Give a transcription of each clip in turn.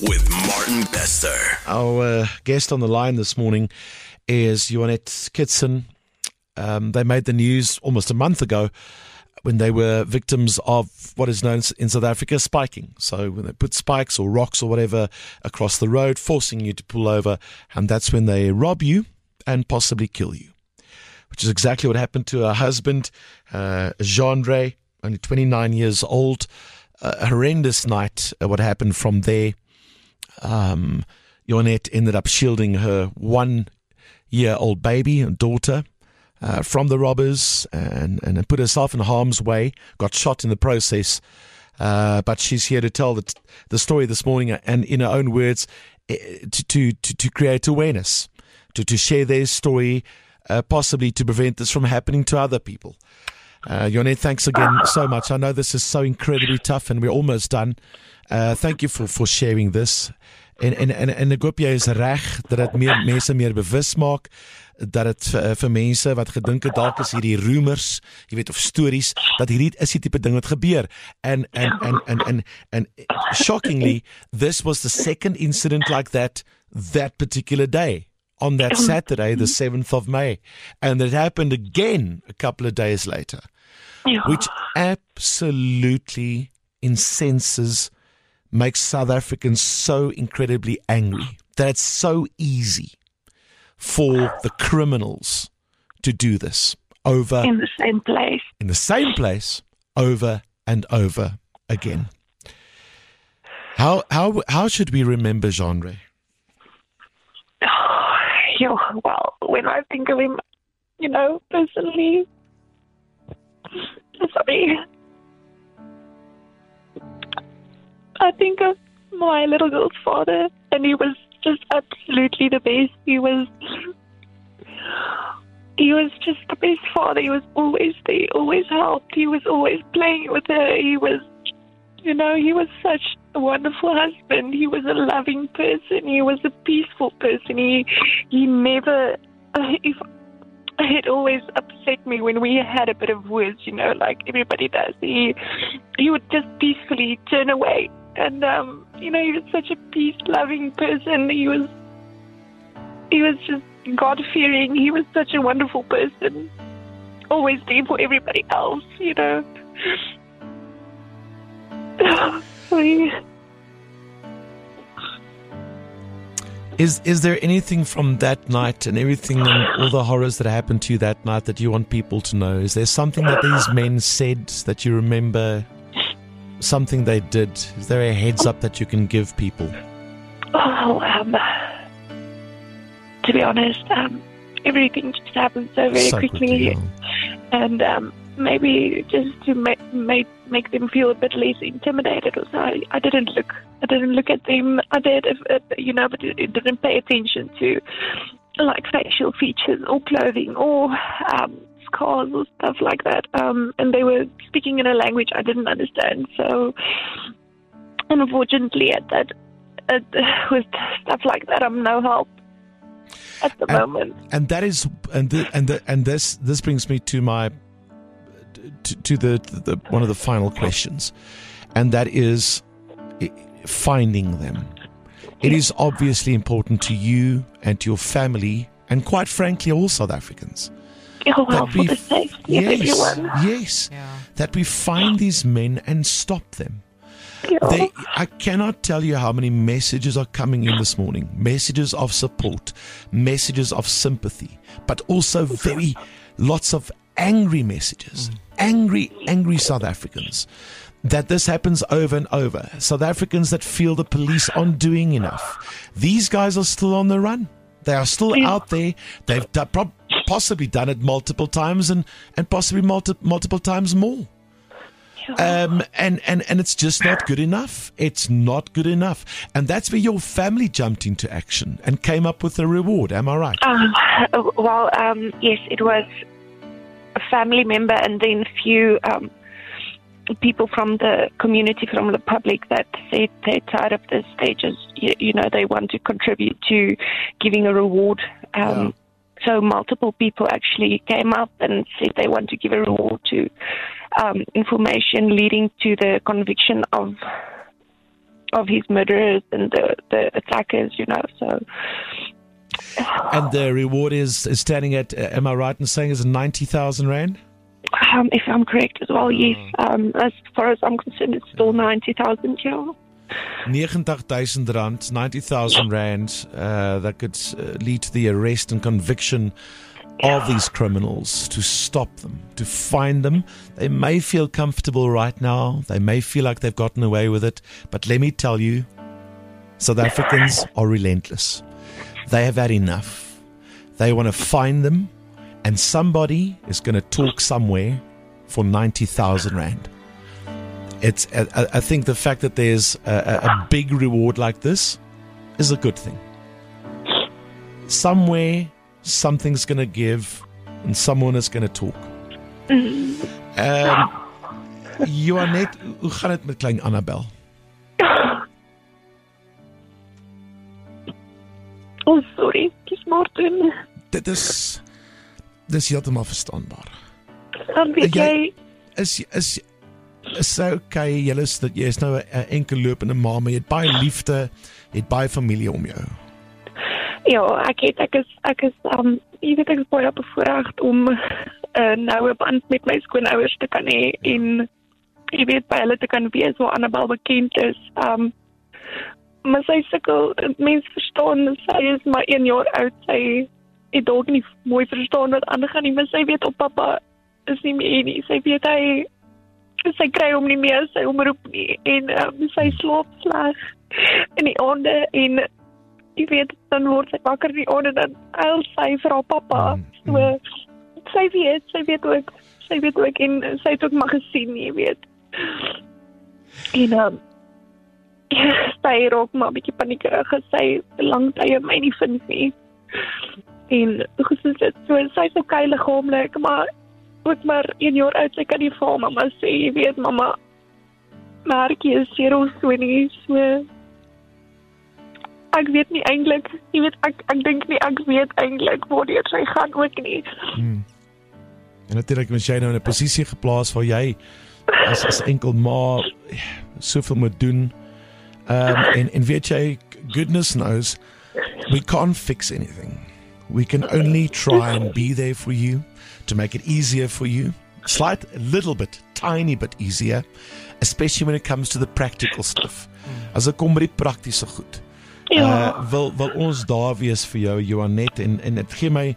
with Martin Bester. Our guest on the line this morning is Joannette Kitson. They made the news almost a month ago when they were victims of what is known in South Africa spiking. So when they put spikes or rocks or whatever across the road, forcing you to pull over, and that's when they rob you and possibly kill you, which is exactly what happened to her husband, Jean-Ray, only 29 years old. A horrendous night, what happened from there. Joannette ended up shielding her 1-year-old baby and daughter from the robbers and put herself in harm's way, got shot in the process. But she's here to tell the story this morning and in her own words to create awareness, to share their story, possibly to prevent this from happening to other people. Joannette, thanks again so much. I know this is so incredibly tough and we're almost done. Thank you for sharing this. En ek hoop jy is reg dat dit mense meer bewus maak, dat dit vir mense wat gedink het dalk is hierdie rumors, jy weet, of stories, dat hierdie is die tipe ding wat gebeur. And shockingly, this was the second incident like that particular day, on that Saturday, the 7th of May. And it happened again a couple of days later, which absolutely incenses, makes South Africans so incredibly angry that it's so easy for the criminals to do this over in the same place over and over again. How should we remember Jean-Ray? Well, when I think of him, personally, sorry, I think of my little girl's father, and he was just absolutely the best. He was just the best father. He was always there, always helped. He was always playing with her. He was, he was such a wonderful husband. He was a loving person. He was a peaceful person. He never, it always upset me when we had a bit of words, like everybody does. He would just peacefully turn away. And, he was such a peace-loving person. He was just God-fearing. He was such a wonderful person. Always there for everybody else, Sorry. Is there anything from that night and everything and all the horrors that happened to you that night that you want people to know? Is there something that these men said that you remember? Something they did? Is there a heads up that you can give people? To be honest, everything just happened so very quickly, and maybe just to make them feel a bit less intimidated. Also, I didn't look at them. I did, but it didn't pay attention to like facial features or clothing or scars or stuff like that. And they were speaking in a language I didn't understand. So, unfortunately, with stuff like that, I'm no help at the moment. And that is, this brings me to my to the one of the final questions, and that is finding them. It is obviously important to you and to your family, and quite frankly, all South Africans. For the safety of everyone. Yes, that we find these men and stop them. I cannot tell you how many messages are coming in this morning. Messages of support, messages of sympathy, but also lots of angry messages. Angry South Africans. That this happens over and over. South Africans that feel the police aren't doing enough. These guys are still on the run. They are still out there. They've possibly done it multiple times and possibly multiple times more. And it's just not good enough. It's not good enough. And that's where your family jumped into action and came up with a reward. Am I right? Yes, it was a family member and then a few people from the community, from the public, that said they're tired of this. They just, they want to contribute to giving a reward. So multiple people actually came up and said they want to give a reward to information leading to the conviction of of his murderers and the attackers, so. And the reward is standing at, am I right in saying, is 90,000 rand? If I'm correct as well, yes. As far as I'm concerned, it's still 90,000, yeah. 90,000 rand, 90,000 rand, that could lead to the arrest and conviction of these criminals, to stop them, to find them. They may feel comfortable right now. They may feel like they've gotten away with it. But let me tell you, South Africans are relentless. They have had enough. They want to find them, and somebody is going to talk somewhere for 90,000 rand. I think the fact that there's a big reward like this is a good thing. Somewhere, something's going to give, and someone is going to talk. Johannet, hoe gaan het met klein Annabel? Oh, sorry, kies Martin. Dit is heeltemal verstaanbaar. Weet jy... Is okay, jy is nou 'n enkel lopende ma, maar jy het baie liefde, jy het baie familie om jou. Ja, ek is baie bevoorreg om nou 'n band met my skoonouers te kan hê en jy weet by hulle te kan wees waar Annabel bekend is. Maar sy sukkel, mense verstaan, sy is maar 1 jaar oud, sy het dalk nie mooi verstaan wat aangaan nie, maar sy weet op pappa is nie meer nie, sy weet sy kry hom nie meer, sy omroep nie, en sy slaap sleg in die aande, en jy weet, dan word sy wakker in die aande, dan huil sy vir haar pappa, so, sy weet ook, en sy het ook maar gesien, jy weet, en sy raak maar 'n bietjie paniekerig, sy lang tye my nie vind nie, en so, sy is okay liggaamlik, maar ook maar 1 jaar oud, sy kan nie vir mamma sê, jy weet, mamma, Markie is seer of so nie, so, ek weet nie eintlik, jy weet, ek dink nie, ek weet eintlik waartoe sy gaan ook nie. En natuurlik is jy nou in 'n posisie geplaas waar jy, as enkel ma, soveel moet doen, en weet jy, goodness knows, we can't fix anything. We can only try and be there for you, to make it easier for you, tiny bit easier, especially when it comes to the practical stuff. As ek kom by die praktiese goed, wil ons daar wees vir jou, Johannet, en het gee my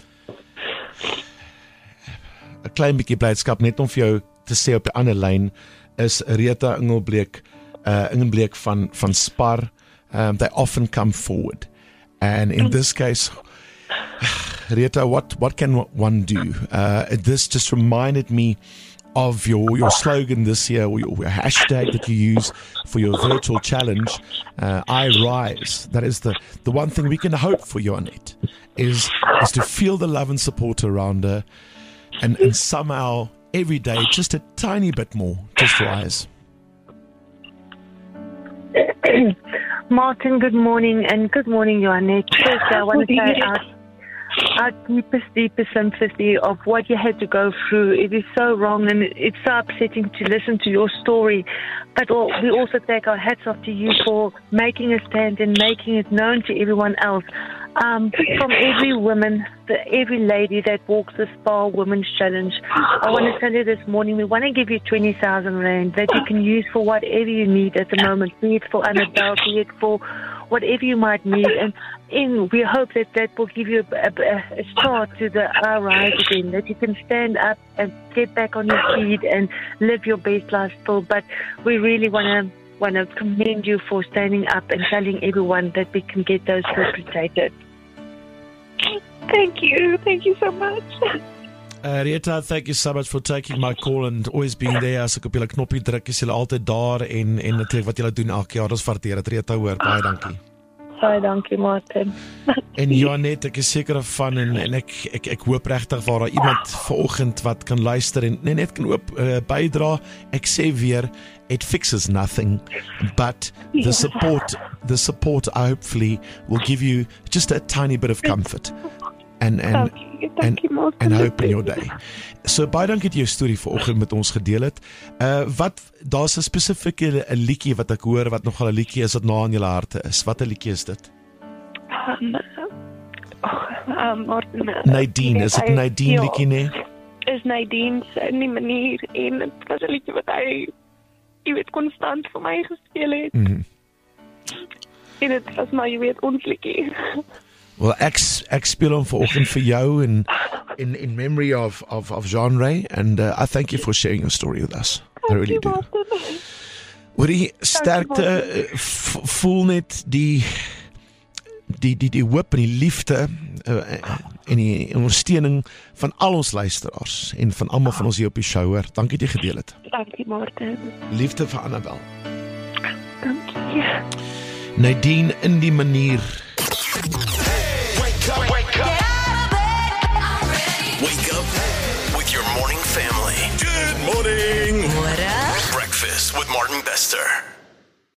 'n klein bietjie blydskap, net om vir jou te sê op die ander lyn, is Rita Engelbreek van Spar. They often come forward, and in this case, Rita, what can one do? This just reminded me of your slogan this year, or your hashtag that you use for your virtual challenge, I Rise. That is the one thing we can hope for, Johannet, is to feel the love and support around her, and somehow every day just a tiny bit more, just rise. Martin, good morning, and good morning, Johannet. First, I want to say our deepest sympathy of what you had to go through. It is so wrong, and it's so upsetting to listen to your story. But we also take our hats off to you for making a stand and making it known to everyone else. From every woman, every lady that walks the Spar Women's Challenge, I want to tell you this morning, we want to give you 20,000 rand that you can use for whatever you need at the moment, be it for Annabel, be it for whatever you might need, and we hope that will give you a start to the I Rise again, that you can stand up and get back on your feet and live your best life still. But we really want to commend you for standing up and telling everyone that we can get those perpetrated. Thank you so much. Rita, thank you so much for taking my call and always being there. As ek op julle knoppie druk, is julle altyd daar, en natuurlik wat julle doen elke jaar, ons waardeer dit. Rita, hoor, baie dankie. Baie dankie, Martin. En Johannet, ek is seker van, en ek hoop regtig waar daar iemand vanoggend wat kan luister en net kan bydra. Ek sê weer, it fixes nothing, but the support hopefully will give you just a tiny bit of comfort. and hope in your day. So baie dankie dat jy jou storie vanoggend met ons gedeel het. Daar's 'n spesifieke 'n liedjie wat ek hoor wat nogal 'n liedjie is wat na in jou harte is. Wat 'n liedjie is dit? Nadine, is dit Nadine liedjie nie? Is Nadine in die manier en dit was 'n liedjie wat hy konstant vir my gespeel het. En dit was maar ons liedjie. Well, ek speel hom vanoggend vir jou in memory of Jean Ray, and I thank you for sharing your story with us. I really do. Hoorie, sterkte, voel net die hoop en die liefde en die ondersteuning van al ons luisteraars en van almal van ons hier op die show hoor. Dankie dat jy gedeel het. Dankie Martin. Liefde vir Annabel. Dankie. Nadine in die manier